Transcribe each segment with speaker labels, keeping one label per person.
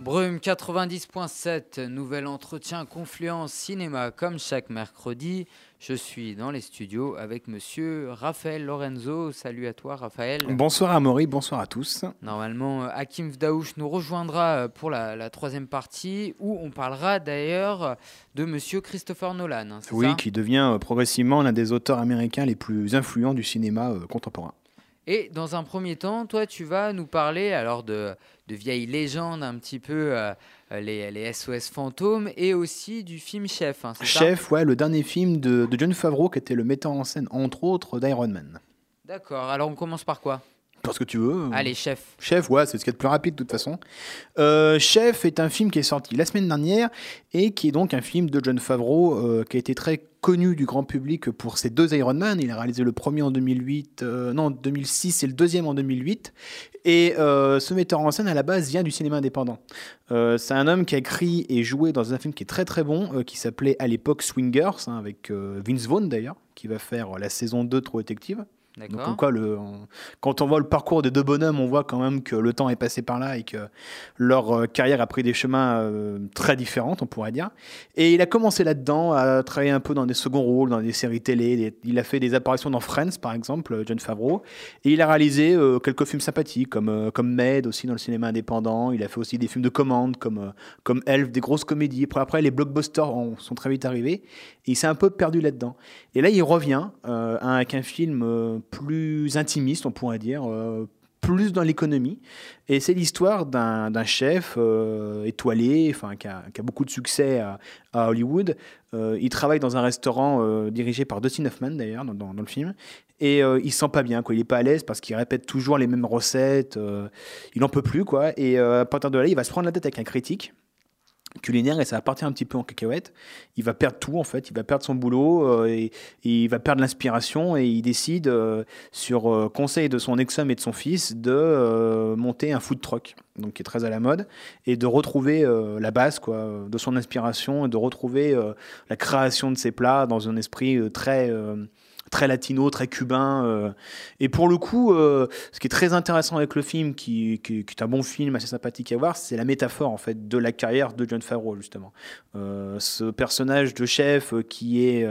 Speaker 1: Brume 90.7, nouvel entretien Confluence Cinéma comme chaque mercredi. Je suis dans les studios avec monsieur Raphaël Lorenzo. Salut à toi Raphaël.
Speaker 2: Bonsoir Amaury, bonsoir à tous.
Speaker 1: Normalement, Hakim Vdaouch nous rejoindra pour la troisième partie où on parlera d'ailleurs de monsieur Christopher Nolan. Hein,
Speaker 2: oui,
Speaker 1: ça
Speaker 2: qui devient progressivement l'un des auteurs américains les plus influents du cinéma contemporain.
Speaker 1: Et dans un premier temps, toi, tu vas nous parler alors de vieilles légendes, un petit peu les SOS fantômes, et aussi du film Chef. Hein, c'est
Speaker 2: Chef, ouais, le dernier film de Jon Favreau, qui était le metteur en scène, entre autres, d'Iron Man.
Speaker 1: D'accord, alors on commence par quoi ?
Speaker 2: Parce que tu veux.
Speaker 1: Allez, Chef.
Speaker 2: Chef, ouais, c'est ce qui est le plus rapide de toute façon. Chef est un film qui est sorti la semaine dernière et qui est donc un film de Jon Favreau qui a été très connu du grand public pour ses deux Iron Man. Il a réalisé le premier en 2006 et le deuxième en 2008. Et ce metteur en scène, à la base, vient du cinéma indépendant. C'est un homme qui a écrit et joué dans un film qui est très très bon, qui s'appelait à l'époque Swingers, avec Vince Vaughn d'ailleurs, qui va faire la saison 2 de True Detective.
Speaker 1: D'accord.
Speaker 2: Donc, quand on voit le parcours des deux bonhommes, on voit quand même que le temps est passé par là et que leur carrière a pris des chemins très différents, on pourrait dire. Et il a commencé là-dedans, à travailler un peu dans des seconds rôles, dans des séries télé. Il a fait des apparitions dans Friends, par exemple, Jon Favreau. Et il a réalisé quelques films sympathiques, comme Med, aussi dans le cinéma indépendant. Il a fait aussi des films de commande, comme Elf, des grosses comédies. Après, les blockbusters sont très vite arrivés. Et il s'est un peu perdu là-dedans. Et là, il revient avec un film plus intimiste, on pourrait dire, plus dans l'économie. Et c'est l'histoire d'un chef étoilé, qui a beaucoup de succès à Hollywood. Il travaille dans un restaurant dirigé par Dustin Hoffman, d'ailleurs, dans le film. Et il se sent pas bien, quoi. Il est pas à l'aise parce qu'il répète toujours les mêmes recettes. Il en peut plus, quoi. Et à partir de là, il va se prendre la tête avec un critique culinaire et ça va partir un petit peu en cacahuète. Il va perdre tout en fait, il va perdre son boulot et il va perdre l'inspiration et il décide sur conseil de son ex-femme et de son fils de monter un food truck, donc qui est très à la mode, et de retrouver la base quoi, de son inspiration et de retrouver la création de ses plats dans un esprit très latino, très cubain. Et pour le coup, ce qui est très intéressant avec le film, qui est un bon film assez sympathique à voir, c'est la métaphore en fait de la carrière de Jon Favreau justement. Ce personnage de chef qui est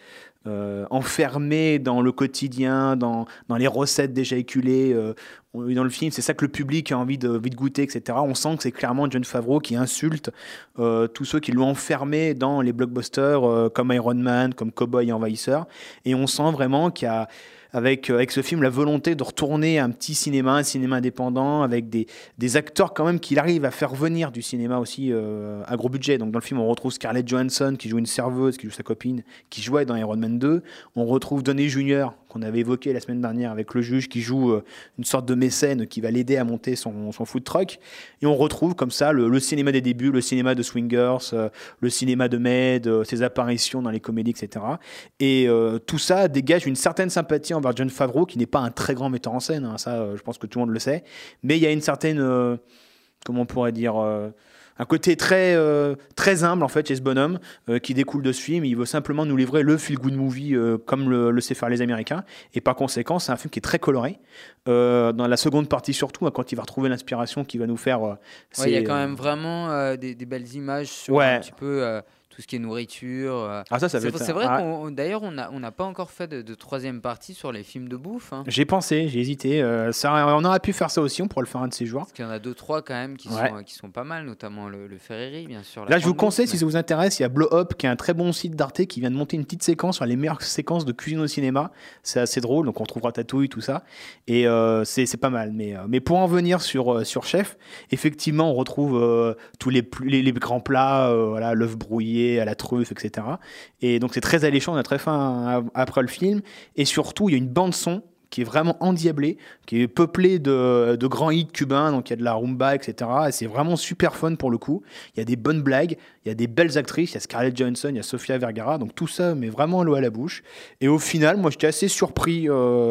Speaker 2: enfermé dans le quotidien, dans les recettes déjà éculées. Dans le film, c'est ça que le public a envie de goûter, etc. On sent que c'est clairement Jon Favreau qui insulte tous ceux qui l'ont enfermé dans les blockbusters comme Iron Man, comme Cowboy et Envahisseur. Et on sent vraiment qu'il y a avec ce film la volonté de retourner à un petit cinéma, un cinéma indépendant, avec des acteurs quand même qu'il arrive à faire venir du cinéma aussi à gros budget. Donc dans le film, on retrouve Scarlett Johansson qui joue une serveuse, qui joue sa copine, qui jouait dans Iron Man 2. On retrouve Downey Jr., qu'on avait évoqué la semaine dernière avec le juge, qui joue une sorte de mécène qui va l'aider à monter son food truck. Et on retrouve comme ça le cinéma des débuts, le cinéma de Swingers, le cinéma de Med, ses apparitions dans les comédies, etc. Et tout ça dégage une certaine sympathie envers Jon Favreau, qui n'est pas un très grand metteur en scène, hein, ça je pense que tout le monde le sait, mais il y a une certaine, comment on pourrait dire, un côté très humble en fait chez ce bonhomme qui découle de ce film. Il veut simplement nous livrer le feel-good movie comme le sait faire les Américains, et par conséquent c'est un film qui est très coloré dans la seconde partie surtout, hein, quand il va retrouver l'inspiration qui va nous faire
Speaker 1: il y a quand même vraiment des belles images sur un petit peu tout ce qui est nourriture. C'est vrai d'ailleurs, on n'a pas encore fait de troisième partie sur les films de bouffe. Hein.
Speaker 2: J'ai pensé, j'ai hésité. On aurait pu faire ça aussi, on pourrait le faire un de ces jours.
Speaker 1: Parce qu'il y en a 2-3 quand même qui sont pas mal, notamment le Ferreri, bien sûr.
Speaker 2: Là, je vous conseille, si ça vous intéresse, il y a Blow Up, qui est un très bon site d'Arte, qui vient de monter une petite séquence sur les meilleures séquences de cuisine au cinéma. C'est assez drôle, donc on trouvera Tatouille, tout ça. Et c'est pas mal. Mais pour en venir sur Chef, effectivement, on retrouve tous les grands plats, l'œuf brouillé, à la truffe, etc. Et donc c'est très alléchant, on a très faim après le film. Et surtout, il y a une bande son qui est vraiment endiablée, qui est peuplée de grands hits cubains, donc il y a de la rumba, etc. Et c'est vraiment super fun pour le coup. Il y a des bonnes blagues, il y a des belles actrices, il y a Scarlett Johansson, il y a Sofia Vergara, donc tout ça met vraiment l'eau à la bouche. Et au final, moi j'étais assez surpris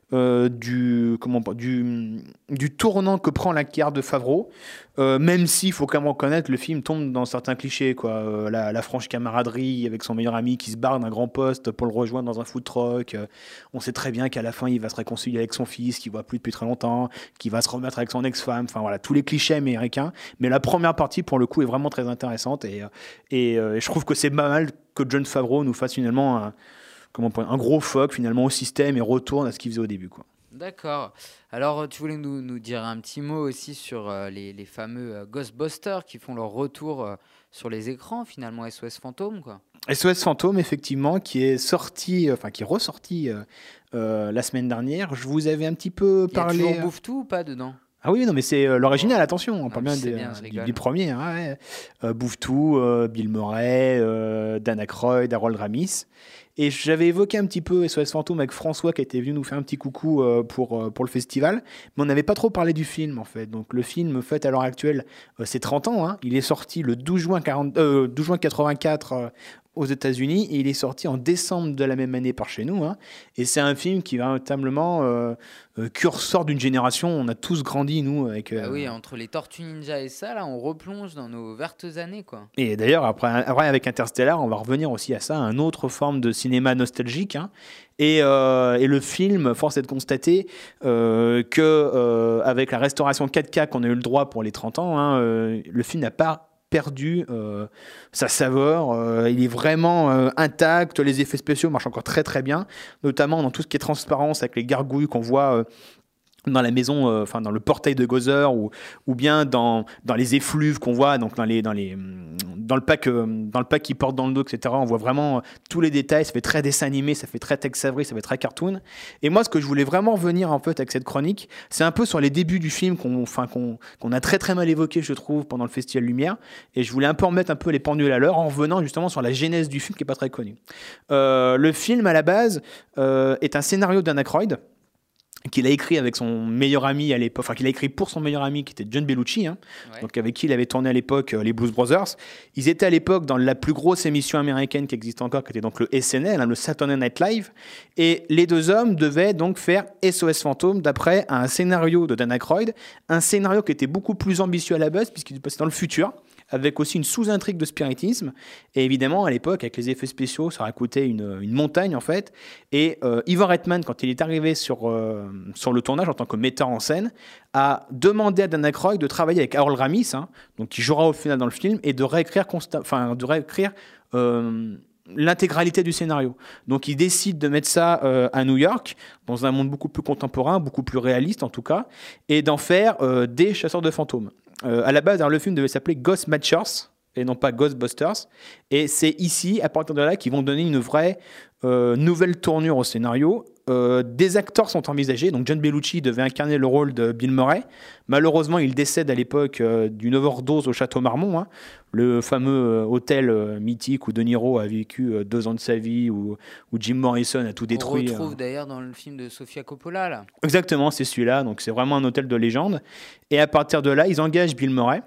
Speaker 2: du tournant que prend la carrière de Favreau, même s'il faut quand même reconnaître le film tombe dans certains clichés, quoi. La franche camaraderie avec son meilleur ami qui se barre d'un grand poste pour le rejoindre dans un food truck. On sait très bien qu'à la fin il va se réconcilier avec son fils qu'il voit plus depuis très longtemps, qu'il va se remettre avec son ex-femme, enfin voilà, tous les clichés américains. Mais la première partie pour le coup est vraiment très intéressante et je trouve que c'est pas mal que Jon Favreau nous fasse finalement un gros fuck finalement au système et retourne à ce qu'il faisait au début, quoi.
Speaker 1: D'accord. Alors, tu voulais nous dire un petit mot aussi sur les fameux Ghostbusters qui font leur retour sur les écrans, finalement, SOS Fantôme, quoi.
Speaker 2: SOS Fantôme, effectivement, qui est ressorti la semaine dernière. Je vous avais un petit peu
Speaker 1: Il y a
Speaker 2: parlé.
Speaker 1: toujours Bouffe-Tout ou pas dedans?
Speaker 2: Ah oui, non, mais c'est l'original, attention, on
Speaker 1: Non,
Speaker 2: parle
Speaker 1: je
Speaker 2: bien,
Speaker 1: sais bien, je rigole.
Speaker 2: du premier. Hein, ouais. Bouffe-Tout, Bill Murray, Dan Aykroyd, Harold Ramis. Et j'avais évoqué un petit peu SOS Fantôme avec François qui était venu nous faire un petit coucou pour le festival, mais on n'avait pas trop parlé du film en fait. Donc le film fait à l'heure actuelle, c'est 30 ans, hein. Il est sorti le 12 juin 84 aux États-Unis et il est sorti en décembre de la même année par chez nous, hein. Et c'est un film qui véritablement curseur d'une génération. On a tous grandi, nous, avec.
Speaker 1: Bah oui, entre les Tortues Ninja et ça, là, on replonge dans nos vertes années, quoi.
Speaker 2: Et d'ailleurs, après, avec Interstellar, on va revenir aussi à ça, une autre forme de cinéma nostalgique, hein. Et le film, force est de constater que avec la restauration 4K qu'on a eu le droit pour les 30 ans, hein, le film n'a pas perdu sa saveur, il est vraiment intact, les effets spéciaux marchent encore très très bien, notamment dans tout ce qui est transparence avec les gargouilles qu'on voit dans la maison, dans le portail de Gozer ou bien dans les effluves qu'on voit, donc dans le pack qu'ils portent dans le dos, etc. On voit vraiment tous les détails. Ça fait très dessin animé, ça fait très Tex Avery, ça fait très cartoon. Et moi, ce que je voulais vraiment revenir en fait avec cette chronique, c'est un peu sur les débuts du film qu'on a très très mal évoqué, je trouve, pendant le Festival Lumière. Et je voulais un peu remettre un peu les pendules à l'heure en revenant justement sur la genèse du film qui est pas très connue. Le film à la base est un scénario d'Anna Aykroyd, qu'il a écrit avec son meilleur ami à l'époque, qu'il a écrit pour son meilleur ami qui était John Belushi, hein, ouais. Donc avec qui il avait tourné à l'époque les Blues Brothers. Ils étaient à l'époque dans la plus grosse émission américaine qui existe encore, qui était donc le SNL, hein, le Saturday Night Live, et les deux hommes devaient donc faire SOS Fantôme d'après un scénario de Dan Aykroyd, un scénario qui était beaucoup plus ambitieux à la base puisqu'il se passait dans le futur, avec aussi une sous-intrigue de spiritisme. Et évidemment, à l'époque, avec les effets spéciaux, ça aurait coûté une montagne, en fait. Et Ivan Reitman, quand il est arrivé sur le tournage en tant que metteur en scène, a demandé à Dan Aykroyd de travailler avec Harold Ramis, hein, donc qui jouera au final dans le film, et de réécrire l'intégralité du scénario. Donc il décide de mettre ça à New York, dans un monde beaucoup plus contemporain, beaucoup plus réaliste en tout cas, et d'en faire des chasseurs de fantômes. À la base, alors, le film devait s'appeler Ghostbusters et non pas Ghostbusters. Et c'est ici, à partir de là, qu'ils vont donner une vraie nouvelle tournure au scénario. Des acteurs sont envisagés. Donc John Belushi devait incarner le rôle de Bill Murray. Malheureusement, il décède à l'époque d'une overdose au Château Marmont, hein, le fameux hôtel mythique où De Niro a vécu 2 ans de sa vie, où Jim Morrison a tout détruit.
Speaker 1: On retrouve d'ailleurs dans le film de Sofia Coppola, là.
Speaker 2: Exactement, c'est celui-là. Donc c'est vraiment un hôtel de légende. Et à partir de là, ils engagent Bill Murray.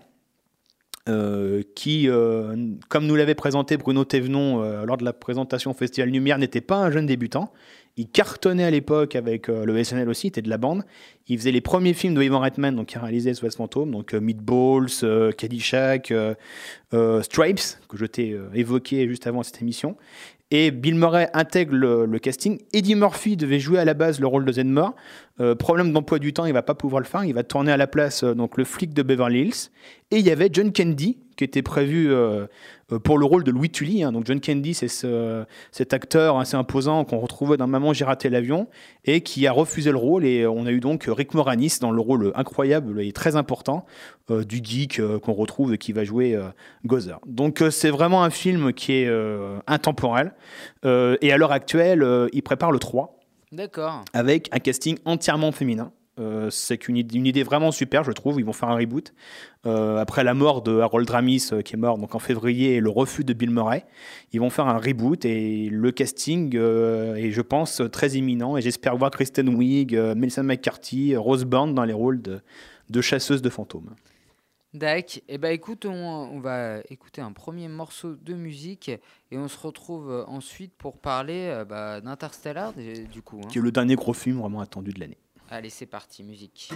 Speaker 2: Qui, comme nous l'avait présenté Bruno Thévenon lors de la présentation au Festival Lumière, n'était pas un jeune débutant. Il cartonnait à l'époque avec le SNL aussi, il était de la bande. Il faisait les premiers films de Ivan Reitman, donc, qui a réalisé SOS Fantôme, donc Meatballs, Caddyshack, Stripes, que je t'ai évoqué juste avant cette émission. Et Bill Murray intègre le casting. Eddie Murphy devait jouer à la base le rôle de Zedmore. Problème d'emploi du temps, il ne va pas pouvoir le faire. Il va tourner à la place donc le flic de Beverly Hills. Et il y avait John Candy qui était prévu pour le rôle de Louis Tully, hein. Donc John Candy, c'est cet acteur assez imposant qu'on retrouvait dans Maman, j'ai raté l'avion et qui a refusé le rôle. Et on a eu donc Rick Moranis dans le rôle incroyable et très important du geek qu'on retrouve et qui va jouer Gozer. Donc c'est vraiment un film qui est intemporel. Et à l'heure actuelle, il prépare le 3.
Speaker 1: D'accord.
Speaker 2: Avec un casting entièrement féminin. C'est une idée vraiment super, je trouve. Ils vont faire un reboot. Après la mort de Harold Ramis, qui est mort donc en février, et le refus de Bill Murray, ils vont faire un reboot. Et le casting est, je pense, très imminent. Et j'espère voir Kristen Wiig, Melissa McCarthy, Rose Byrne dans les rôles de chasseuses de fantômes.
Speaker 1: Dac, et bah écoute, on va écouter un premier morceau de musique et on se retrouve ensuite pour parler d'Interstellar du coup.
Speaker 2: Qui est le dernier gros film vraiment attendu de l'année.
Speaker 1: Allez, c'est parti, musique.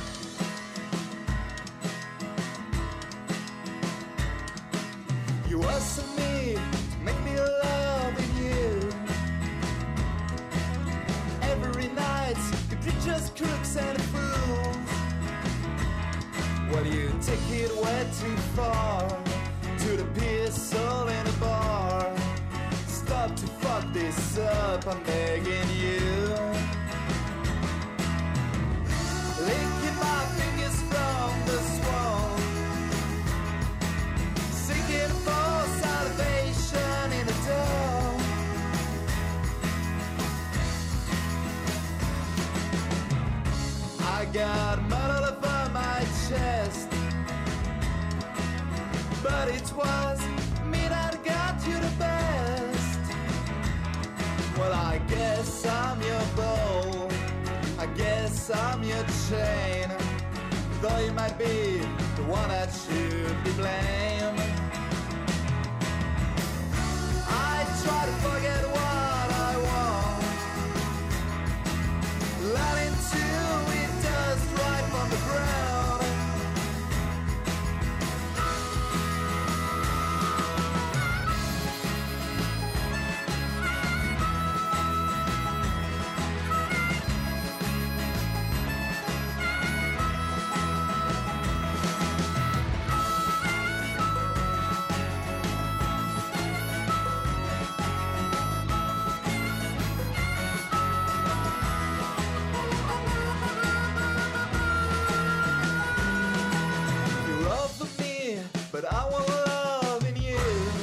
Speaker 3: You asked me to make me love you. Every night you pictures crooks and fools. Well, you take it way too far to the pistol in a bar. Stop to fuck this up, I'm begging you. Licking my fingers from the swamp, seeking for salvation in the dark. I got mud all over my chest, but it was me that got you the best. Well, I guess I'm your bow, I guess I'm your chain, though you might be the one that should be blamed. I try to forget what I want, lying to it dust right from the ground. You love me, but I want love in you.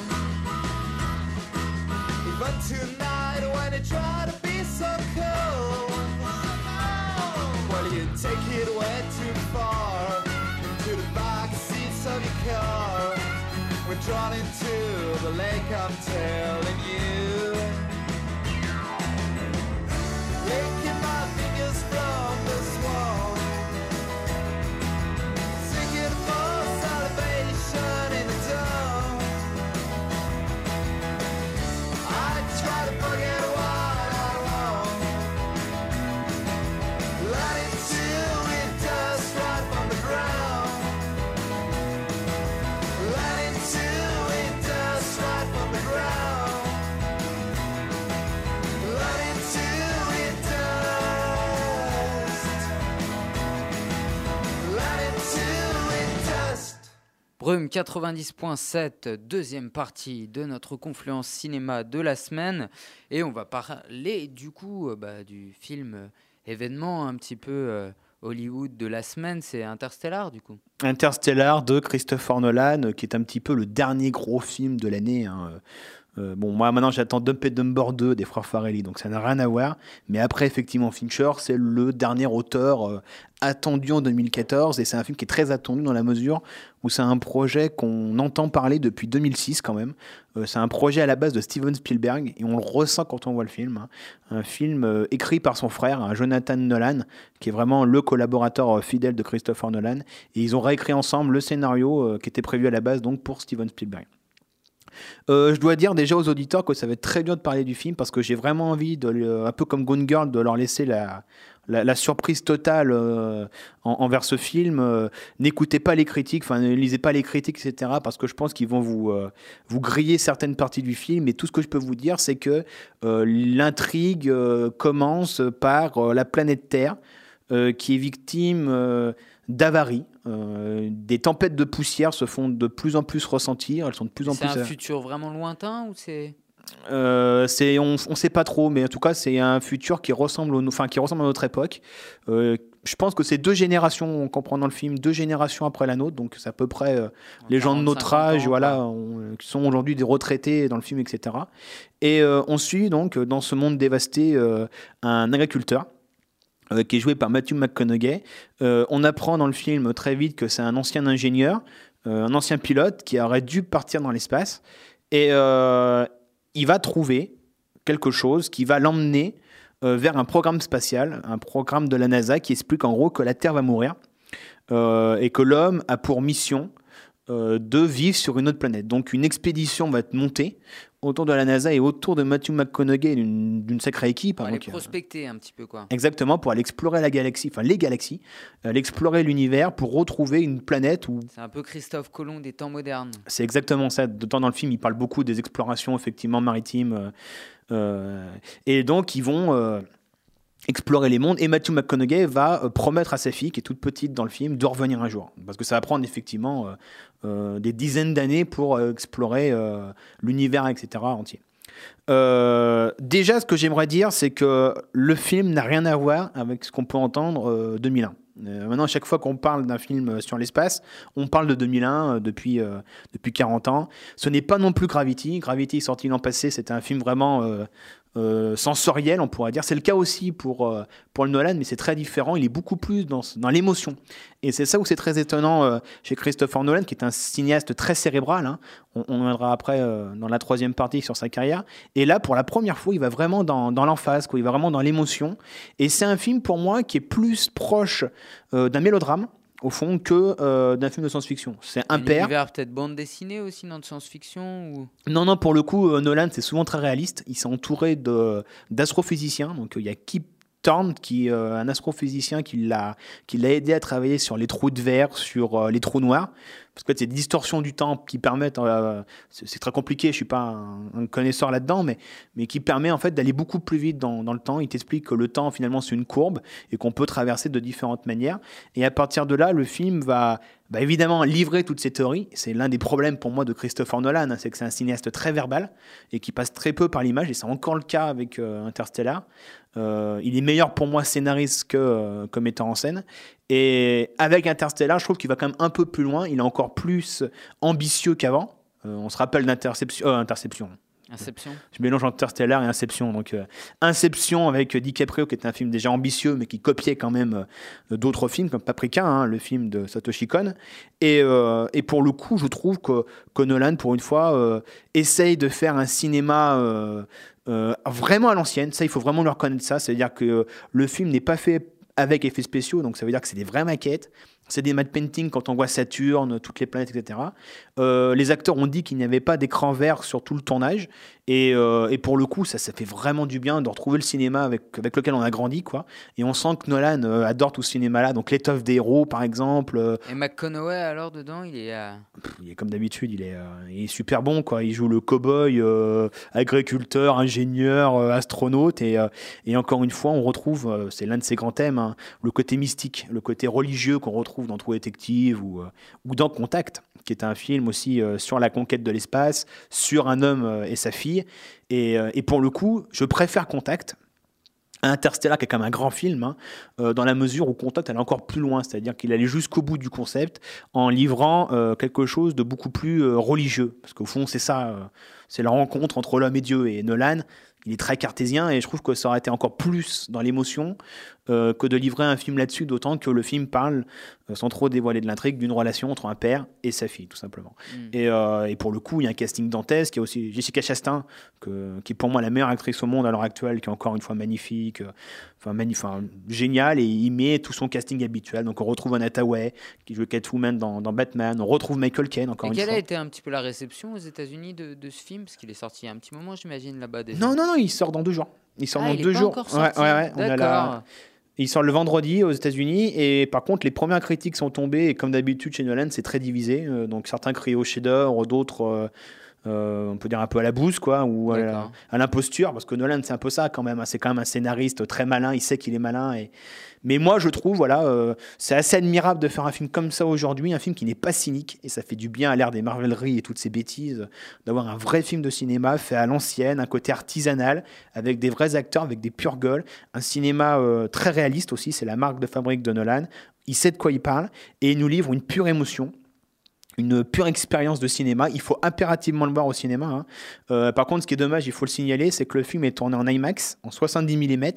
Speaker 3: Even tonight when you try to be so cold, well, you take it way too far into the back seats of your car. We're drawn into the lake, I'm telling you. Licking my fingers from the swamp, seeking for salvation in the dark. I try to forget what I want, let it to it dust right from the ground. Let it to it dust right from the ground. Let it to it dust. Let it to it dust.
Speaker 1: Brume 90.7, deuxième partie de notre confluence cinéma de la semaine. Et on va parler du coup du film événement un petit peu Hollywood de la semaine, c'est Interstellar du coup.
Speaker 2: Interstellar de Christopher Nolan, qui est un petit peu le dernier gros film de l'année. Bon, moi maintenant j'attends Dumb and Dumber 2 des frères Farrelly, donc ça n'a rien à voir. Mais après, effectivement, Fincher, c'est le dernier auteur attendu en 2014, et c'est un film qui est très attendu dans la mesure où c'est un projet qu'on entend parler depuis 2006 quand même. C'est un projet à la base de Steven Spielberg, et on le ressent quand on voit le film. Hein. Un film écrit par son frère, Jonathan Nolan, qui est vraiment le collaborateur fidèle de Christopher Nolan, et ils ont réécrit ensemble le scénario qui était prévu à la base donc pour Steven Spielberg. Je dois dire déjà aux auditeurs que ça va être très dur de parler du film parce que j'ai vraiment envie, un peu comme Gone Girl, de leur laisser la surprise totale envers ce film. N'écoutez pas les critiques, ne lisez pas les critiques, etc. parce que je pense qu'ils vont vous griller certaines parties du film. Et tout ce que je peux vous dire, c'est que l'intrigue commence par la planète Terre qui est victime d'avaries. Des tempêtes de poussière se font de plus en plus ressentir. Elles sont de plus en plus.
Speaker 1: C'est un futur vraiment lointain ou c'est
Speaker 2: on sait pas trop, mais en tout cas c'est un futur qui ressemble à notre époque. Je pense que c'est 2 générations, on comprend dans le film, 2 générations après la nôtre, donc c'est à peu près les gens de notre âge, qui sont aujourd'hui des retraités dans le film, etc. Et on suit donc dans ce monde dévasté un agriculteur qui est joué par Matthew McConaughey. On apprend dans le film très vite que c'est un ancien ingénieur, un ancien pilote qui aurait dû partir dans l'espace, et il va trouver quelque chose qui va l'emmener vers un programme spatial, un programme de la NASA qui explique en gros que la Terre va mourir. et que l'homme a pour mission de vivre sur une autre planète. Donc une expédition va être montée autour de la NASA et autour de Matthew McConaughey et d'une sacrée équipe.
Speaker 1: Pour
Speaker 2: hein,
Speaker 1: aller
Speaker 2: donc,
Speaker 1: prospecter un petit peu, quoi.
Speaker 2: exactement, pour aller explorer la galaxie, enfin les galaxies, aller explorer l'univers pour retrouver une planète où
Speaker 1: C'est un peu Christophe Colomb des temps modernes.
Speaker 2: c'est exactement ça. D'autant dans le film, il parle beaucoup des explorations effectivement maritimes. Et donc, ils vont explorer les mondes. Et Matthew McConaughey va promettre à sa fille, qui est toute petite dans le film, de revenir un jour. Parce que ça va prendre effectivement des dizaines d'années pour explorer l'univers, etc. entier. Déjà, ce que j'aimerais dire, c'est que le film n'a rien à voir avec ce qu'on peut entendre 2001. Maintenant, à chaque fois qu'on parle d'un film sur l'espace, on parle de 2001 depuis 40 ans. Ce n'est pas non plus Gravity. Gravity est sorti l'an passé, c'était un film vraiment sensoriel, on pourrait dire. C'est le cas aussi pour le Nolan, mais c'est très différent. Il est beaucoup plus dans l'émotion. Et c'est ça où c'est très étonnant chez Christopher Nolan, qui est un cinéaste très cérébral. Hein. On viendra après dans la troisième partie sur sa carrière. Et là, pour la première fois, il va vraiment dans l'emphase, quoi. Il va vraiment dans l'émotion. Et c'est un film, pour moi, qui est plus proche d'un mélodrame, au fond, que d'un film de science-fiction. C'est un père.
Speaker 1: L'univers peut-être bande dessinée aussi, non, de science-fiction ou...
Speaker 2: Non, pour le coup, Nolan, c'est souvent très réaliste. Il s'est entouré d'astrophysiciens. Donc, il y a Kip Thorne, qui est un astrophysicien qui l'a aidé à travailler sur les trous de verre, sur les trous noirs. Parce que c'est des distorsions du temps qui permettent, c'est très compliqué, je ne suis pas un connaisseur là-dedans, mais qui permet en fait d'aller beaucoup plus vite dans le temps. Il t'explique que le temps, finalement, c'est une courbe et qu'on peut traverser de différentes manières. Et à partir de là, le film va évidemment livrer toutes ces théories. C'est l'un des problèmes pour moi de Christopher Nolan, hein, c'est que c'est un cinéaste très verbal et qui passe très peu par l'image, et c'est encore le cas avec Interstellar. Il est meilleur pour moi scénariste que metteur en scène. Et avec Interstellar, je trouve qu'il va quand même un peu plus loin. Il est encore plus ambitieux qu'avant. On se rappelle Interception.
Speaker 1: Inception.
Speaker 2: Je mélange Interstellar et Inception. Donc, Inception avec DiCaprio, qui est un film déjà ambitieux, mais qui copiait quand même d'autres films, comme Paprika, hein, le film de Satoshi Kon. Et pour le coup, je trouve que Nolan, pour une fois, essaye de faire un cinéma vraiment à l'ancienne. Ça, il faut vraiment le reconnaître ça. C'est-à-dire que le film n'est pas fait avec effets spéciaux, donc ça veut dire que c'est des vraies maquettes. C'est des matte painting quand on voit Saturne, toutes les planètes, etc. Les acteurs ont dit qu'il n'y avait pas d'écran vert sur tout le tournage. Et pour le coup, ça fait vraiment du bien de retrouver le cinéma avec lequel on a grandi, quoi. Et on sent que Nolan adore tout ce cinéma-là. Donc l'étoffe des héros, par exemple.
Speaker 1: Et McConaughey, alors, dedans, il est...
Speaker 2: Il est comme d'habitude, il est super bon, quoi. Il joue le cow-boy, agriculteur, ingénieur, astronaute. Et encore une fois, on retrouve, c'est l'un de ses grands thèmes, hein, le côté mystique, le côté religieux qu'on retrouve dans True Detective ou dans Contact, qui est un film aussi sur la conquête de l'espace, sur un homme et sa fille. Et pour le coup, je préfère Contact à Interstellar, qui est quand même un grand film, hein, dans la mesure où Contact allait encore plus loin, c'est-à-dire qu'il allait jusqu'au bout du concept en livrant quelque chose de beaucoup plus religieux. Parce qu'au fond, c'est ça, c'est la rencontre entre l'homme et Dieu. Et Nolan, il est très cartésien, et je trouve que ça aurait été encore plus dans l'émotion que de livrer un film là-dessus, d'autant que le film parle, sans trop dévoiler de l'intrigue, d'une relation entre un père et sa fille, tout simplement. Et pour le coup, il y a un casting dantesque. Il y a aussi Jessica Chastain, qui est pour moi la meilleure actrice au monde à l'heure actuelle, qui est encore une fois magnifique, géniale, et il met tout son casting habituel. Donc on retrouve Anne Hathaway, qui joue Catwoman dans Batman, on retrouve Michael Caine, encore une fois.
Speaker 1: Et quelle a été un petit peu la réception aux États-unis de ce film? Parce qu'il est sorti il y a un petit moment, j'imagine, là-bas déjà.
Speaker 2: Non, il sort dans 2 jours. Il sort dans
Speaker 1: il est
Speaker 2: 2
Speaker 1: pas
Speaker 2: jours.
Speaker 1: encore sorti.
Speaker 2: Ouais,
Speaker 1: D'accord.
Speaker 2: il sort le vendredi aux États-Unis, et par contre, les premières critiques sont tombées, et comme d'habitude chez Nolan, c'est très divisé. Donc certains crient au chef-d'œuvre, d'autres, on peut dire un peu à la bouse, quoi, ou à l'imposture, parce que Nolan, c'est un peu ça quand même. Hein. C'est quand même un scénariste très malin, il sait qu'il est malin. Mais moi, je trouve, c'est assez admirable de faire un film comme ça aujourd'hui, un film qui n'est pas cynique, et ça fait du bien à l'ère des marveleries et toutes ces bêtises, d'avoir un vrai film de cinéma fait à l'ancienne, un côté artisanal, avec des vrais acteurs, avec des pures gueules, un cinéma très réaliste aussi, c'est la marque de fabrique de Nolan. Il sait de quoi il parle, et il nous livre une pure émotion, une pure expérience de cinéma. Il faut impérativement le voir au cinéma, hein. Par contre, ce qui est dommage, il faut le signaler, c'est que le film est tourné en IMAX, en 70 mm,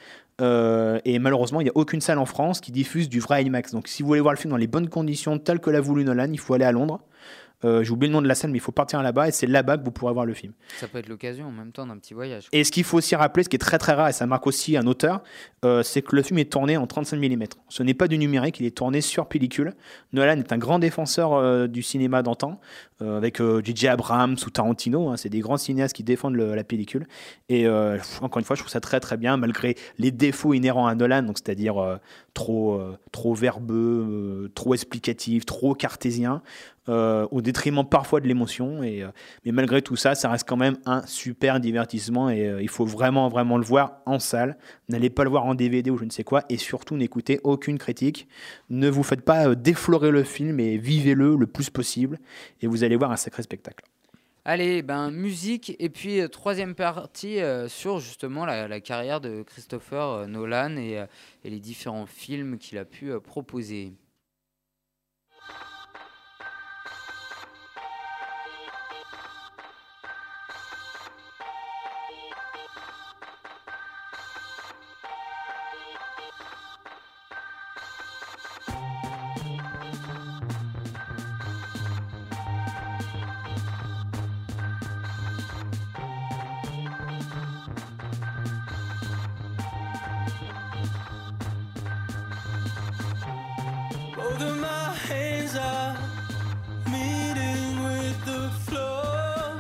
Speaker 2: et malheureusement, il n'y a aucune salle en France qui diffuse du vrai IMAX. Donc si vous voulez voir le film dans les bonnes conditions, telles que l'a voulu Nolan, il faut aller à Londres. J'ai oublié le nom de la salle, mais il faut partir là-bas et c'est là-bas que vous pourrez voir le film.
Speaker 1: Ça peut être l'occasion en même temps d'un petit voyage.
Speaker 2: Et ce qu'il faut aussi rappeler, ce qui est très très rare et ça marque aussi un auteur, c'est que le film est tourné en 35 mm. Ce n'est pas du numérique, il est tourné sur pellicule. Nolan est un grand défenseur du cinéma d'antan, avec J.J. Abrams ou Tarantino, hein, c'est des grands cinéastes qui défendent la pellicule. Et encore une fois, je trouve ça très très bien, malgré les défauts inhérents à Nolan, donc c'est-à-dire trop verbeux, trop explicatif, trop cartésien. Au détriment parfois de l'émotion mais malgré tout ça, ça reste quand même un super divertissement et il faut vraiment vraiment le voir en salle. N'allez pas le voir en DVD ou je ne sais quoi et surtout n'écoutez aucune critique. Ne vous faites pas déflorer le film et vivez-le le plus possible et vous allez voir un sacré spectacle.
Speaker 1: Allez, musique et puis troisième partie sur justement la carrière de Christopher Nolan et les différents films qu'il a pu proposer.
Speaker 3: Both of my hands are meeting with the floor.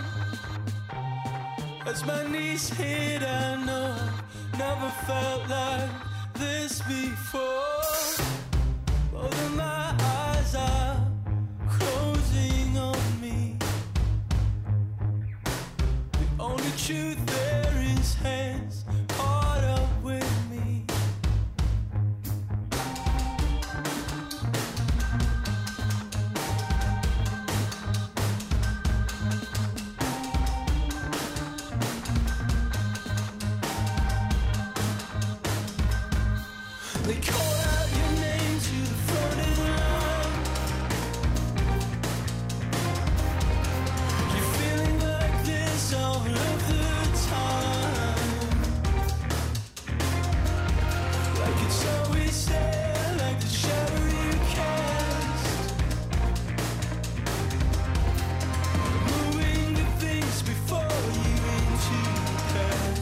Speaker 3: As my knees hit, I know I've never felt like this before. Both of my eyes are closing on me. The only truth there is hands caught up with me. They call out your name to the front of the line. You're feeling like this all of the time. Like it's always there, like the shadow you cast. Moving the things before you into the past.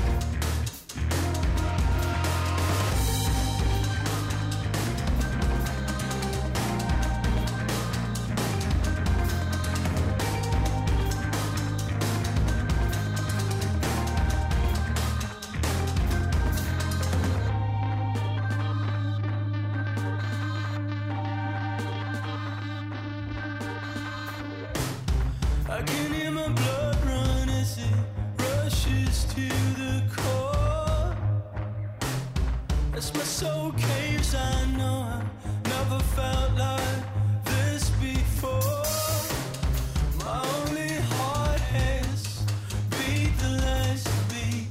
Speaker 3: I can hear my blood run as it rushes to the core. As my soul caves, I know I've never felt like this before. My only heart has beat the last beat.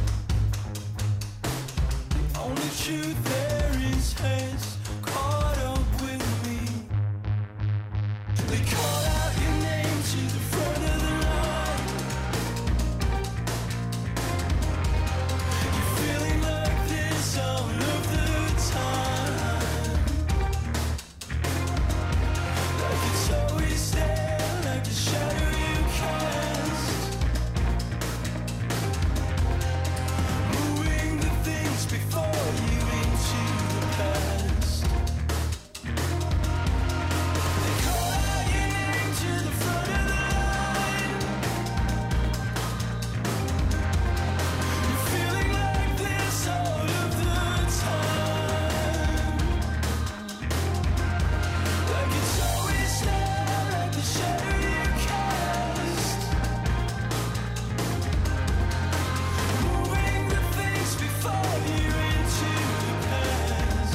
Speaker 3: The only truth there is has caught up with me. They call out your name to the front of the line. You're feeling like this all of the time. Like it's always there, like the shadow you cast. Moving the things before you into the past. They call out your name to the front of the line. You're feeling like this all of the time. Like it's always there, like the shadow you cast. Moving the things before you into the past.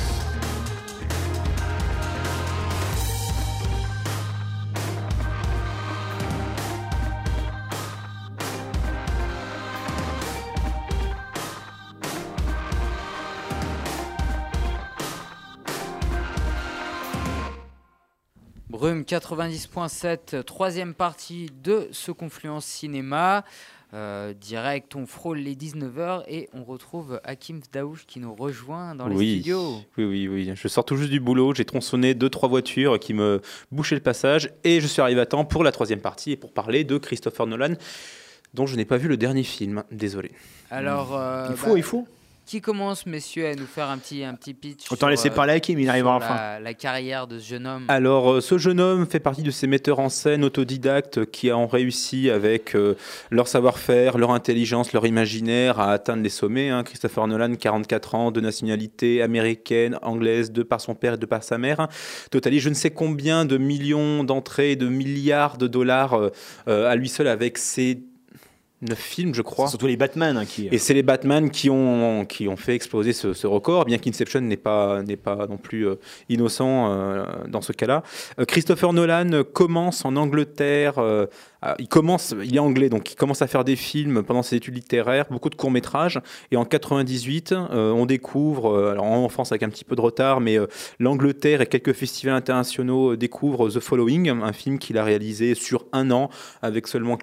Speaker 1: Brume 90.7, troisième partie de ce Confluence Cinéma. direct, on frôle les 19h et on retrouve Hakim Daouche qui nous rejoint dans les
Speaker 4: Oui,
Speaker 1: studios.
Speaker 4: oui. Je sors tout juste du boulot, j'ai tronçonné 2-3 voitures qui me bouchaient le passage et je suis arrivé à temps pour la troisième partie et pour parler de Christopher Nolan, dont je n'ai pas vu le dernier film, désolé.
Speaker 1: Alors,
Speaker 2: Il faut.
Speaker 1: Qui commence, messieurs, à nous faire un petit pitch
Speaker 2: Autant laisser parler Hakim, il arrivera enfin.
Speaker 1: la carrière de ce jeune homme.
Speaker 4: Alors, ce jeune homme fait partie de ces metteurs en scène autodidactes qui ont réussi avec leur savoir-faire, leur intelligence, leur imaginaire à atteindre les sommets. Christopher Nolan, 44 ans, de nationalité américaine, anglaise, de par son père et de par sa mère. Totalise je ne sais combien de millions d'entrées, de milliards de dollars à lui seul avec ses 9 films, je crois.
Speaker 2: C'est surtout les Batman qui.
Speaker 4: Et c'est les Batman qui ont fait exploser ce record, bien qu'Inception n'est pas non plus innocent dans ce cas-là. Christopher Nolan commence en Angleterre. Il est anglais, donc il commence à faire des films pendant ses études littéraires, beaucoup de courts-métrages. Et en 98, on découvre, alors en France avec un petit peu de retard, mais l'Angleterre et quelques festivals internationaux découvrent The Following, un film qu'il a réalisé sur un an avec seulement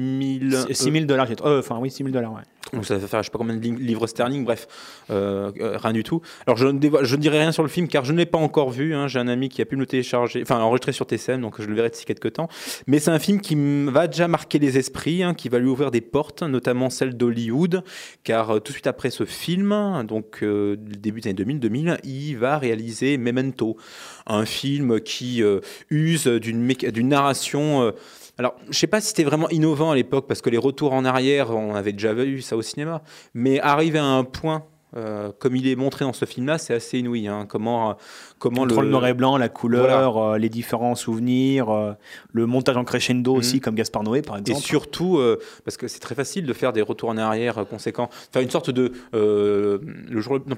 Speaker 2: 6 000 $. Enfin, oui, 6 000 $, ouais.
Speaker 4: Donc ça va faire je sais pas combien de livres sterling, bref, rien du tout. Alors je ne dirai rien sur le film car je ne l'ai pas encore vu. J'ai un ami qui a pu me le télécharger, enfin enregistrer sur TCM, donc je le verrai d'ici quelques temps. Mais c'est un film qui va déjà marquer les esprits, qui va lui ouvrir des portes, notamment celle d'Hollywood, car tout de suite après ce film, donc début des années 2000, il va réaliser Memento, un film qui use d'une narration. Alors, je ne sais pas si c'était vraiment innovant à l'époque, parce que les retours en arrière, on avait déjà vu ça au cinéma, mais arriver à un point, comme il est montré dans ce film-là, c'est assez inouï. Comment
Speaker 2: le noir et blanc, la couleur, les différents souvenirs, le montage en crescendo aussi, comme Gaspard Noé, par exemple.
Speaker 4: Et surtout, parce que c'est très facile de faire des retours en arrière conséquents, faire une sorte de... le film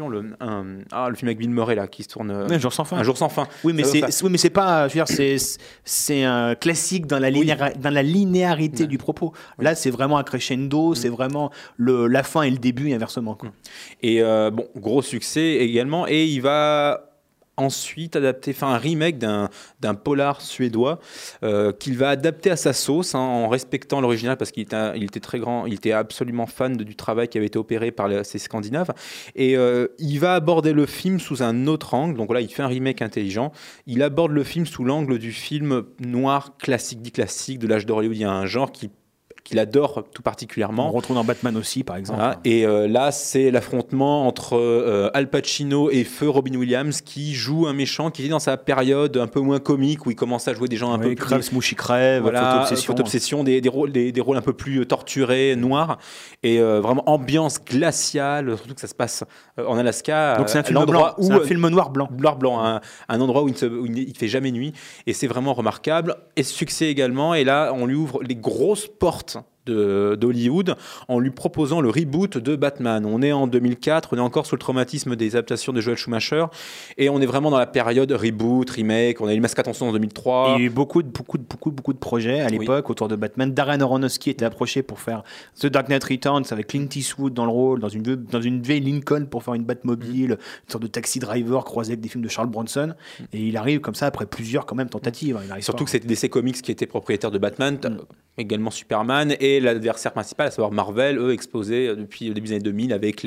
Speaker 4: avec Bill Murray, là, qui se tourne...
Speaker 2: Un jour sans fin.
Speaker 4: Un jour sans fin.
Speaker 2: Oui, mais c'est pas... Je veux dire, c'est un classique dans la linéarité du propos. Là, c'est vraiment un crescendo, c'est vraiment la fin et le début, et inversement, quoi.
Speaker 4: Et gros succès également, et il va ensuite faire un remake d'un polar suédois qu'il va adapter à sa sauce, en respectant l'original, parce qu'il était très grand, il était absolument fan du travail qui avait été opéré par ces Scandinaves, et il va aborder le film sous un autre angle. Donc là, il fait un remake intelligent, il aborde le film sous l'angle du film noir classique, dit classique de l'âge d'or hollywoodien, un genre qu'il adore tout particulièrement.
Speaker 2: On retrouve dans Batman aussi, par exemple.
Speaker 4: Voilà. Et là, c'est l'affrontement entre Al Pacino et feu Robin Williams, qui joue un méchant qui est dans sa période un peu moins comique, où il commence à jouer des gens un peu plus...
Speaker 2: Crève, Smoochie Crève,
Speaker 4: Photo-obsession, des rôles un peu plus torturés, noirs, et vraiment ambiance glaciale, surtout que ça se passe en Alaska.
Speaker 2: Donc c'est un film blanc, c'est un film noir-blanc.
Speaker 4: Noir-blanc, un endroit où il ne fait jamais nuit, et c'est vraiment remarquable. Et succès également, et là, on lui ouvre les grosses portes d'Hollywood en lui proposant le reboot de Batman. On est en 2004, on est encore sous le traumatisme des adaptations de Joel Schumacher, et on est vraiment dans la période reboot, remake. On a eu Masque Attention en 2003.
Speaker 2: Il y a eu beaucoup de projets à l'époque autour de Batman. Darren Aronofsky était approché pour faire The Dark Knight Returns avec Clint Eastwood dans le rôle, dans une vieille Lincoln pour faire une Batmobile, une sorte de taxi driver croisé avec des films de Charles Bronson. Et il arrive comme ça après plusieurs quand même tentatives.
Speaker 4: Surtout que c'était DC Comics qui était propriétaire de Batman, également Superman, et l'adversaire principal, à savoir Marvel, eux explosés depuis le début des années 2000 avec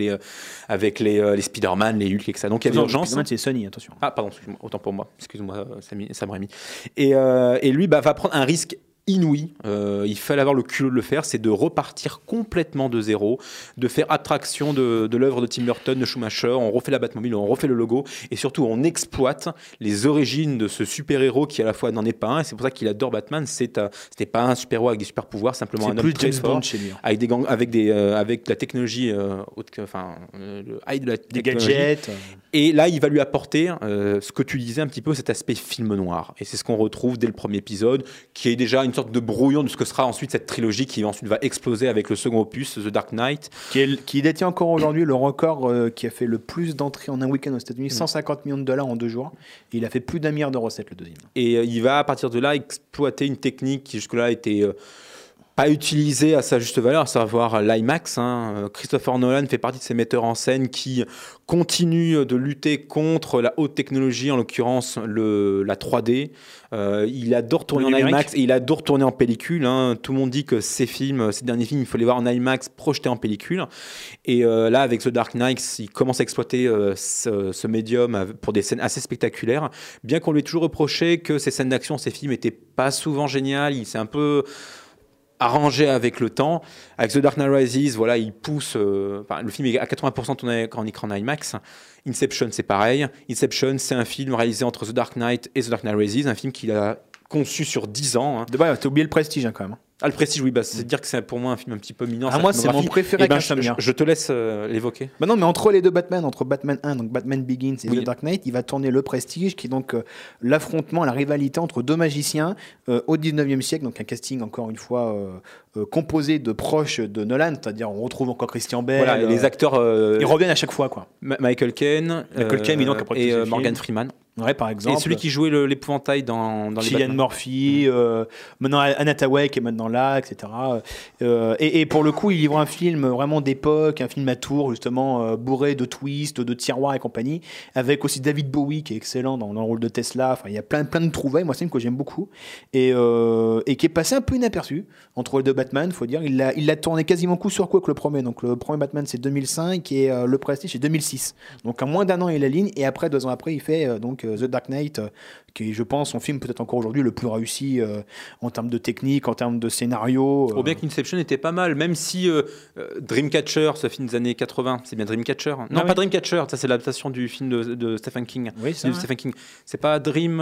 Speaker 4: les Spider-Man, les Hulk et ça. Donc il y avait urgence.
Speaker 2: Spider-Man, c'est Sony, attention.
Speaker 4: Ah pardon, autant pour moi. Excuse-moi, Sam Raimi. Et lui va prendre un risque inouï, il fallait avoir le culot de le faire, c'est de repartir complètement de zéro, de faire abstraction de l'œuvre de Tim Burton, de Schumacher. On refait la Batmobile, on refait le logo, et surtout on exploite les origines de ce super-héros qui à la fois n'en est pas un, et c'est pour ça qu'il adore Batman. C'était pas un super-héros avec des super-pouvoirs, simplement un homme très fort, avec des gangs, avec la technologie, le high de la technologie,
Speaker 2: des gadgets.
Speaker 4: Et là, il va lui apporter ce que tu disais un petit peu, cet aspect film noir, et c'est ce qu'on retrouve dès le premier épisode, qui est déjà une sorte de brouillon de ce que sera ensuite cette trilogie qui ensuite va exploser avec le second opus, The Dark Knight.
Speaker 2: Qui détient encore aujourd'hui le record qui a fait le plus d'entrées en un week-end aux États-Unis, 150 millions de dollars en 2 jours. Et il a fait plus d'1 milliard de recettes, le deuxième.
Speaker 4: Et il va à partir de là exploiter une technique qui jusque-là était pas utilisé à sa juste valeur, à savoir l'IMAX. Christopher Nolan fait partie de ces metteurs en scène qui continuent de lutter contre la haute technologie, en l'occurrence la 3D. Il adore tourner en IMAX et il adore tourner en pellicule. Tout le monde dit que ces derniers films, il faut les voir en IMAX projetés en pellicule. Et là, avec The Dark Knight, il commence à exploiter ce médium pour des scènes assez spectaculaires. Bien qu'on lui ait toujours reproché que ces scènes d'action, ces films n'étaient pas souvent géniales, il s'est un peu arrangé avec le temps. Avec The Dark Knight Rises, voilà, il pousse. Le film est à 80% tourné en écran IMAX. Inception, c'est pareil. Inception, c'est un film réalisé entre The Dark Knight et The Dark Knight Rises, un film qu'il a conçu sur 10 ans.
Speaker 2: T'as oublié le Prestige quand même.
Speaker 4: Ah, le Prestige, oui, c'est dire que c'est pour moi un film un petit peu minant.
Speaker 2: Moi, c'est mon préféré.
Speaker 4: Je te laisse l'évoquer.
Speaker 2: Non, mais entre les deux Batman, entre Batman 1, donc Batman Begins et The Dark Knight, il va tourner le Prestige, qui est donc l'affrontement, la rivalité entre deux magiciens au 19e siècle, donc un casting encore une fois composé de proches de Nolan, c'est-à-dire on retrouve encore Christian Bale.
Speaker 4: Voilà, les acteurs.
Speaker 2: Ils reviennent à chaque fois, quoi.
Speaker 4: Michael Caine,
Speaker 2: évidemment,
Speaker 4: et Morgan Freeman.
Speaker 2: Ouais, par exemple.
Speaker 4: Et celui qui jouait l'épouvantail dans les
Speaker 2: Cillian Murphy, maintenant Anna Hathaway qui est maintenant là, etc. Et pour le coup, il livre un film vraiment d'époque, un film à tour, justement, bourré de twists, de tiroirs et compagnie, avec aussi David Bowie qui est excellent dans le rôle de Tesla. Enfin, il y a plein de trouvailles. Moi, c'est un film que j'aime beaucoup et qui est passé un peu inaperçu entre les deux Batman, faut dire. Il l'a tourné quasiment coup sur coup avec le premier. Donc, le premier Batman, c'est 2005 et le Prestige, c'est 2006. Donc, en moins d'un an, il aligne et après, 2 ans après, il fait The Dark Knight, qui est, je pense, son film peut-être encore aujourd'hui le plus réussi en termes de technique, en termes de scénario.
Speaker 4: Bien qu'Inception était pas mal, même si Dreamcatcher, ce film des années 80, c'est bien Dreamcatcher. Non, pas Dreamcatcher, ça c'est l'adaptation du film de Stephen King.
Speaker 2: Oui, c'est
Speaker 4: Stephen King. C'est pas Dream.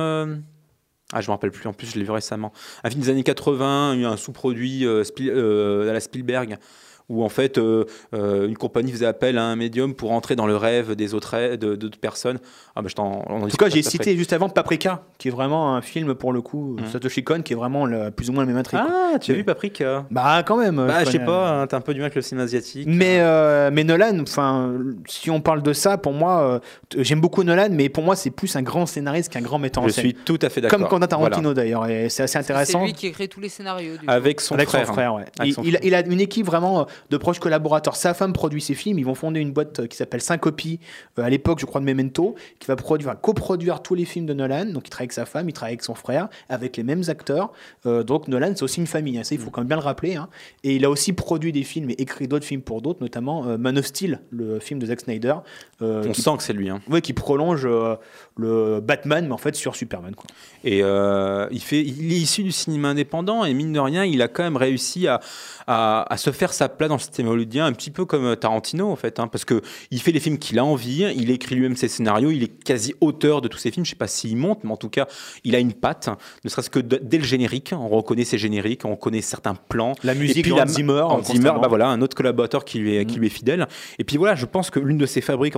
Speaker 4: Je me rappelle plus. En plus, je l'ai vu récemment. Un film des années 80, un sous-produit à la Spielberg, où en fait une compagnie faisait appel à un médium pour entrer dans le rêve des d'autres personnes.
Speaker 2: En tout cas, j'ai cité juste avant Paprika, qui est vraiment un film pour le coup, Satoshi Kon, qui est vraiment plus ou moins le même intrigue.
Speaker 4: Tu as vu Paprika?
Speaker 2: Quand même.
Speaker 4: Je sais pas, t'as un peu du mal avec le cinéma asiatique.
Speaker 2: Mais Nolan, si on parle de ça, pour moi, j'aime beaucoup Nolan, mais pour moi, c'est plus un grand scénariste qu'un grand metteur en scène.
Speaker 4: Je suis tout à fait d'accord.
Speaker 2: Comme Quentin Tarantino d'ailleurs, et c'est assez intéressant.
Speaker 1: C'est lui qui écrit tous les scénarios.
Speaker 4: Avec son frère.
Speaker 2: Ouais. Il a une équipe vraiment de proches collaborateurs. Sa femme produit ses films. Ils vont fonder une boîte qui s'appelle Syncopie, à l'époque, je crois, de Memento, qui va coproduire tous les films de Nolan. Donc, il travaille avec sa femme, il travaille avec son frère, avec les mêmes acteurs. Donc, Nolan, c'est aussi une famille. Ça, il faut quand même bien le rappeler. Et il a aussi produit des films et écrit d'autres films pour d'autres, notamment Man of Steel, le film de Zack Snyder.
Speaker 4: On sent que c'est lui.
Speaker 2: Oui, qui prolonge le Batman, mais en fait sur Superman, quoi.
Speaker 4: Et il est issu du cinéma indépendant et mine de rien, il a quand même réussi à se faire sa place dans le cinéma hollywoodien, un petit peu comme Tarantino en fait, parce que il fait les films qu'il a envie, il écrit lui-même ses scénarios, il est quasi auteur de tous ses films. Je sais pas s'il monte, mais en tout cas, il a une patte. Ne serait-ce que dès le générique, on reconnaît ses génériques, on connaît certains plans.
Speaker 2: La musique
Speaker 4: de
Speaker 2: Hans Zimmer,
Speaker 4: un autre collaborateur qui lui est fidèle. Et puis voilà, je pense que l'une de ses marques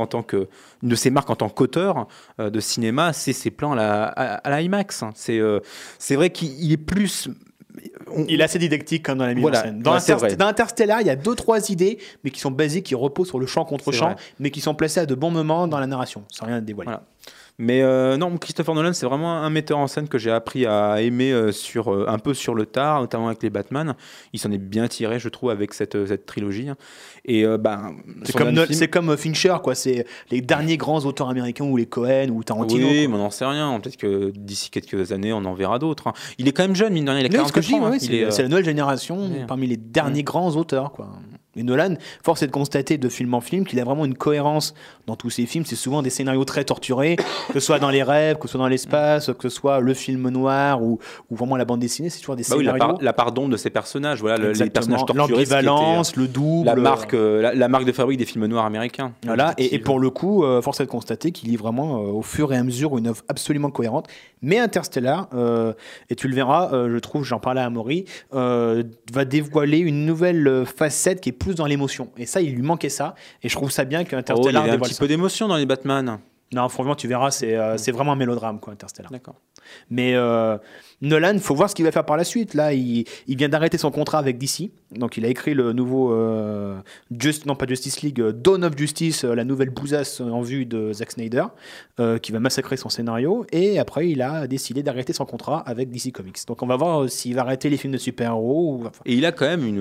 Speaker 4: en tant qu'auteur de cinéma, c'est ses plans à la IMAX. C'est vrai qu'il est plus.
Speaker 2: Il est assez didactique comme dans la mise en scène. Dans Interstellar, il y a 2-3 idées, mais qui sont basiques, qui reposent sur le champ contre champ, mais qui sont placées à de bons moments dans la narration, sans rien dévoiler. Voilà.
Speaker 4: Mais non, Christopher Nolan, c'est vraiment un metteur en scène que j'ai appris à aimer un peu sur le tard, notamment avec les Batman. Il s'en est bien tiré, je trouve, avec cette trilogie. Et
Speaker 2: c'est comme Fincher, quoi. C'est les derniers grands auteurs américains, ou les Cohen, ou Tarantino.
Speaker 4: Oui, mais on n'en sait rien. Peut-être que d'ici quelques années, on en verra d'autres. Il est quand même jeune, mine de rien. Il a 44 ans.
Speaker 2: C'est la nouvelle génération, parmi les derniers grands auteurs, quoi. Et Nolan, force est de constater de film en film qu'il a vraiment une cohérence dans tous ses films. C'est souvent des scénarios très torturés, que ce soit dans les rêves, que ce soit dans l'espace, que ce soit le film noir ou vraiment la bande dessinée. C'est toujours des scénarios.
Speaker 4: La part d'ombre de ces personnages, les personnages torturés,
Speaker 2: l'ambivalence, le double,
Speaker 4: la marque de fabrique des films noirs américains.
Speaker 2: Voilà. Et pour le coup, force est de constater qu'il livre vraiment au fur et à mesure une œuvre absolument cohérente. Mais Interstellar, et tu le verras, je trouve, j'en parlais à Amaury, va dévoiler une nouvelle facette qui est plus dans l'émotion. Et ça, il lui manquait ça. Et je trouve ça bien qu'Interstellar
Speaker 4: il y a un petit peu d'émotion dans les Batman.
Speaker 2: Non, franchement, tu verras, c'est vraiment un mélodrame, quoi, Interstellar.
Speaker 4: D'accord.
Speaker 2: Mais Nolan, faut voir ce qu'il va faire par la suite. Là, il vient d'arrêter son contrat avec DC. Donc, il a écrit le nouveau non pas Justice League, Dawn of Justice, la nouvelle bousasse en vue de Zack Snyder, qui va massacrer son scénario. Et après, il a décidé d'arrêter son contrat avec DC Comics. Donc, on va voir s'il va arrêter les films de super-héros. Enfin,
Speaker 4: Et il a quand même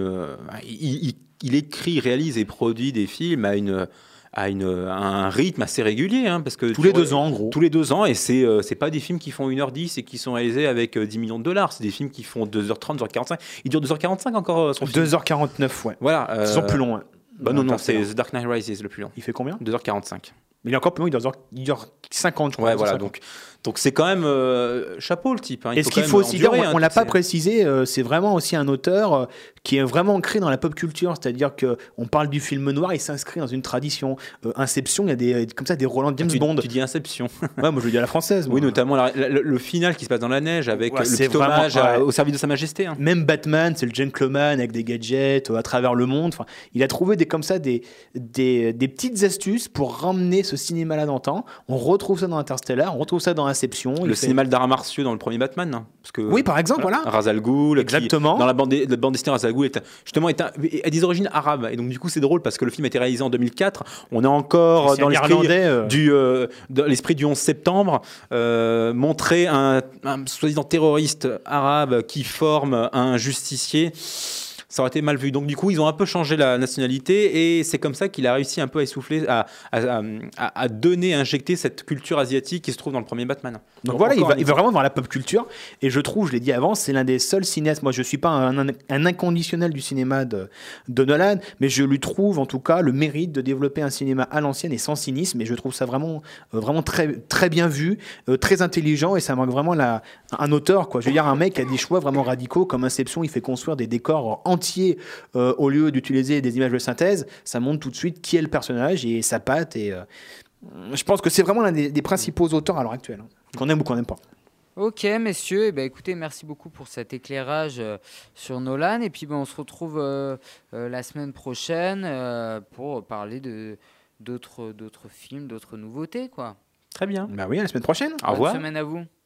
Speaker 4: il écrit, réalise et produit des films à un rythme assez régulier, hein, parce que
Speaker 2: tous les 2 ans, en gros.
Speaker 4: tous les 2 ans, et c'est pas des films qui font 1h10 et qui sont réalisés avec 10 millions de dollars, c'est des films qui font 2h30, 2h45. Il dure 2h45 encore son film.
Speaker 2: 2h49, ouais.
Speaker 4: Voilà.
Speaker 2: C'est toujours plus long. Hein.
Speaker 4: Bah non, c'est The Dark Knight Rises le plus long.
Speaker 2: Il fait combien?
Speaker 4: 2h45.
Speaker 2: Mais il est encore plus long, il dure 50, je crois.
Speaker 4: Ouais, voilà, donc c'est quand même chapeau le type. Hein.
Speaker 2: Et ce qu'il faut aussi dire, on l'a pas précisé, c'est vraiment aussi un auteur qui est vraiment ancré dans la pop culture, c'est-à-dire qu'on parle du film noir, il s'inscrit dans une tradition. Inception, il y a comme ça des Roland James Bond.
Speaker 4: Tu dis Inception.
Speaker 2: Ouais, moi je le dis à la française. Moi.
Speaker 4: Oui, notamment le final qui se passe dans la neige avec le petit hommage au service de Sa Majesté. Hein.
Speaker 2: Même Batman, c'est le gentleman avec des gadgets à travers le monde. Enfin, il a trouvé des petites astuces pour ramener ce cinéma-là dans le temps. On retrouve ça dans Interstellar, on retrouve ça dans Inception.
Speaker 4: Le cinéma d'arts martiaux dans le premier Batman. Hein, parce que,
Speaker 2: oui, par exemple, voilà.
Speaker 4: Ra's al Ghul.
Speaker 2: Exactement.
Speaker 4: Dans la bande dessinée, Ra's al Ghul a des origines arabes. Et donc, du coup, c'est drôle parce que le film a été réalisé en 2004. On est encore dans l'esprit du 11 septembre. Montrer un soi-disant terroriste arabe qui forme un justicier. Ça aurait été mal vu. Donc, du coup, ils ont un peu changé la nationalité et c'est comme ça qu'il a réussi un peu à essouffler, à donner, à injecter cette culture asiatique qui se trouve dans le premier Batman.
Speaker 2: Donc voilà, il va vraiment dans la pop culture. Et je trouve, je l'ai dit avant, c'est l'un des seuls cinéastes. Moi, je ne suis pas un inconditionnel du cinéma de Nolan, mais je lui trouve en tout cas le mérite de développer un cinéma à l'ancienne et sans cynisme. Et je trouve ça vraiment très, très bien vu, très intelligent. Et ça manque vraiment un auteur, quoi. Je veux dire, un mec qui a des choix vraiment radicaux, comme Inception, il fait construire des décors entiers au lieu d'utiliser des images de synthèse. Ça montre tout de suite qui est le personnage et sa patte. Et je pense que c'est vraiment l'un des principaux auteurs à l'heure actuelle, qu'on aime ou qu'on n'aime pas.
Speaker 1: Ok, messieurs, eh ben, écoutez, merci beaucoup pour cet éclairage sur Nolan. Et puis, on se retrouve la semaine prochaine pour parler d'autres films, d'autres nouveautés, quoi.
Speaker 4: Très bien.
Speaker 2: Bah oui, à la semaine prochaine.
Speaker 4: Au revoir.
Speaker 1: Bonne semaine à vous.